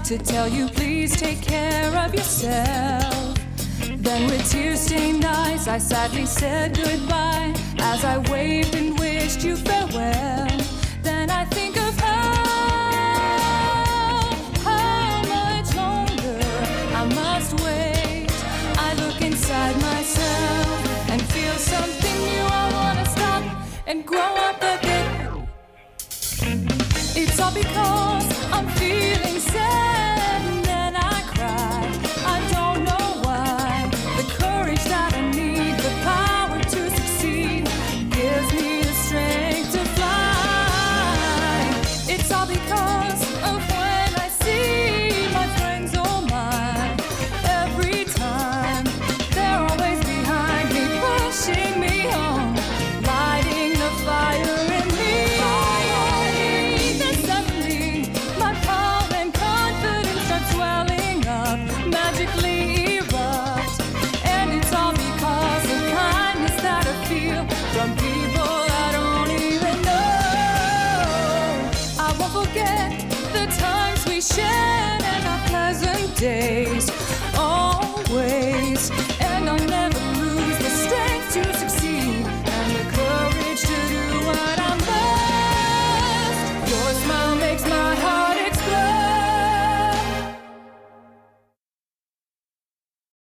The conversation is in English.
to tell you please take care of yourself. Then with tear-stained eyes I sadly said goodbye as I waved and wished you farewell. Then I think of how much longer I must wait. I look inside myself and feel something new. I wanna stop and grow up a bit. It's all because I'm feeling sad and then I cry. I don't know why. The courage that I need, the power to succeed, gives me the strength to fly. It's all because of when I see my friends, oh my. Every time they're always behind me, pushing me on, lighting the fire in me. Then suddenly my power and confidence start swelling up, magically erupt. And it's all because of kindness that I feel from people I don't even know. I won't forget the times we shared and our pleasant days. Always